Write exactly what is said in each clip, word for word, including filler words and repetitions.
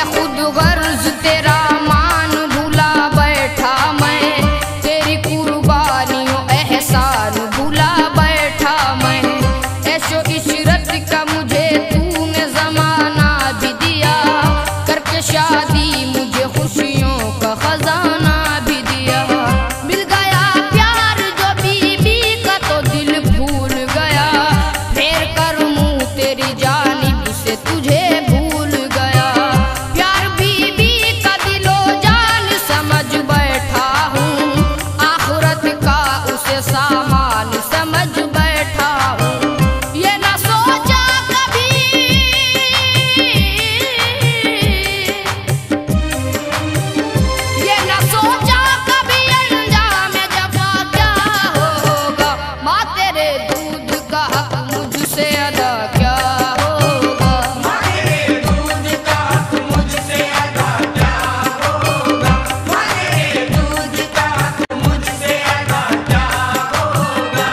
खुद गर्ज तेरा मान भूला बैठा मैं, तेरी कुर्बानियों एहसान भूला बैठा मैं। ऐशो इशरत का मुझे तूने जमाना भी दिया, करके शादी मुझे खुशियों का खजाना भी दिया। मिल गया प्यार जो बीबी का तो दिल भूल गया, फेर कर मुँह तेरी जानिब से तुझे भूल गया। प्यार बीबी का दिलो जान समझ बैठा हूँ, आखिरत का उसे सामान समझ बैठा हूँ। ये ना सोचा कभी, ये ना सोचा कभी अंजाम जफा क्या होगा। माँ तेरे दूध का हक मुझसे अदा क्या होगा। माँ तेरे दूध का हक मुझसे अदा क्या होगा। माँ तेरे दूध का हक मुझसे अदा क्या होगा।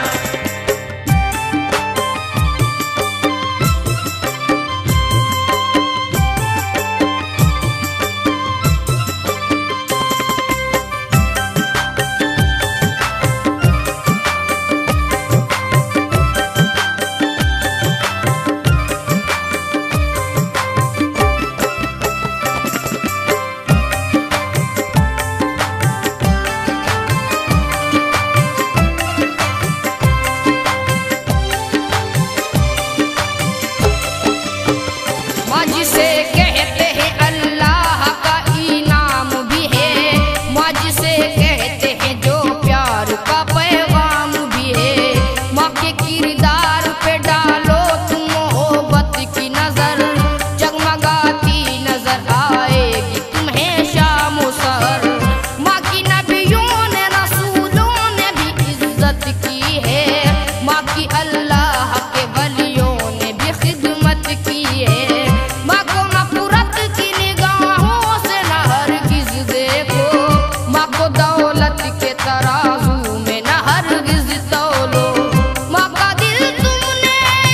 माँ जिसे कहते हैं अल्लाह का इनाम भी है, माँ जिसे कहते हैं जो प्यार का पैगाम भी है। माँ के किरदार पे डालो तुम मोहब्बत की नजर, जगमगाती नजर आएगी तुम्हें शाम और सहर। माँ की नबियों ने रसूलों ने भी इज्जत की है, माँ की अल्लाह के वलियों ने भी खिदमत की है। माँ को नफरत की निगाहों से न हरगिज देखो, माँ को दौलत के तराजू में न हरगिज तौलो। माँ का दिल तुमने,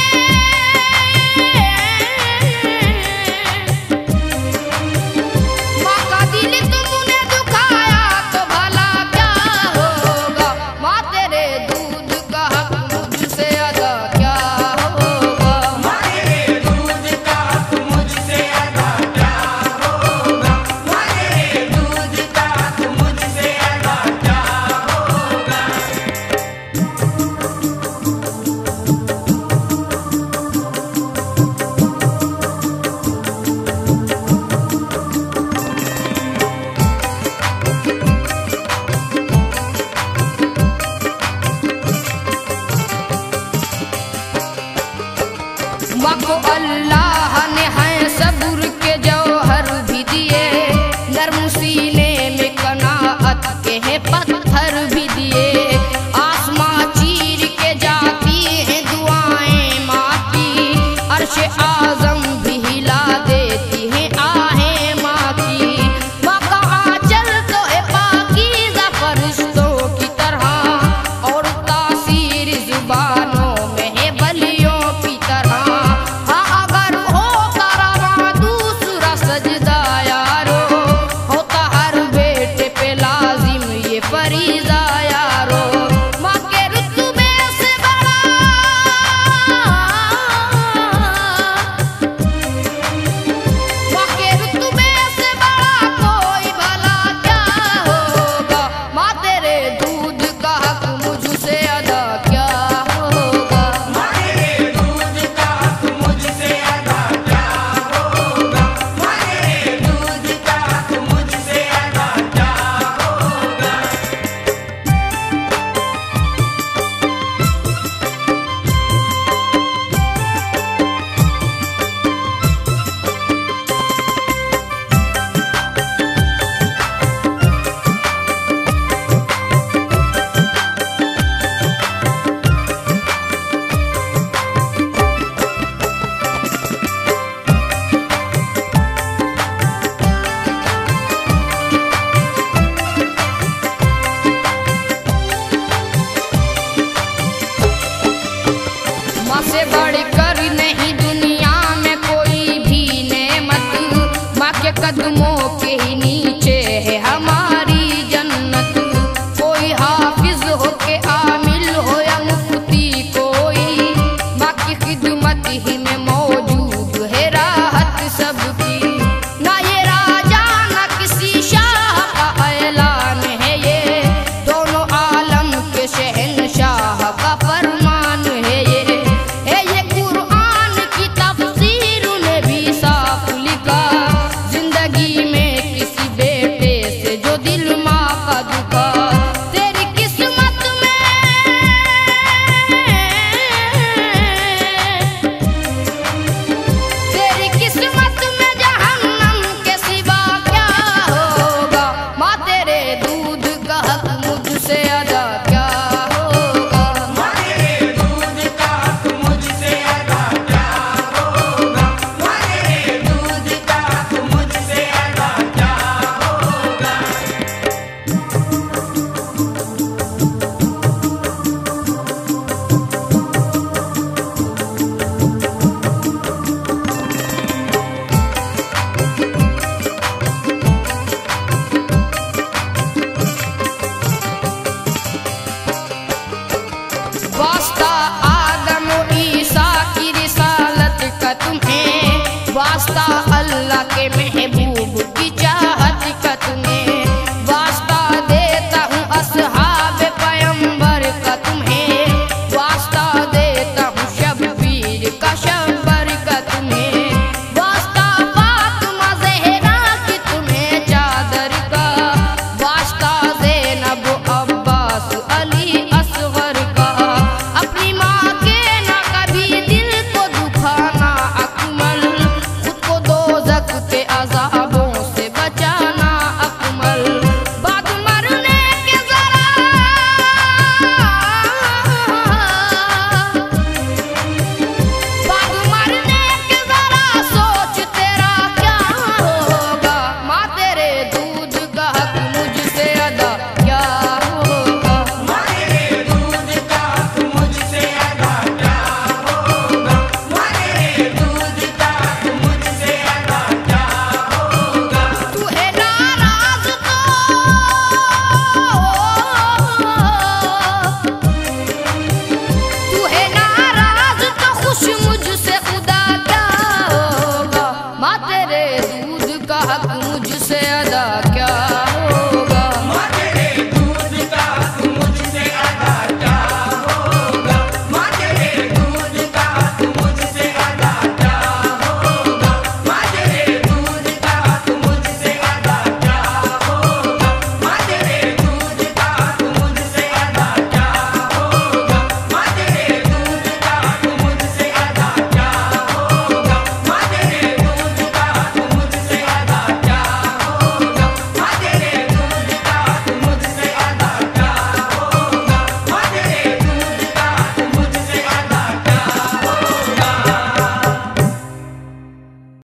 माँ का दिल तुमने दुखाया तो भला क्या होगा। माँ तेरे दूध का हक मुझसे अदा क्या होगा। माँ तेरे दूध का हक मुझसे अदा क्या होगा। माँ तेरे दूध का हक मुझसे अदा क्या होगा। माँ को अल्लाह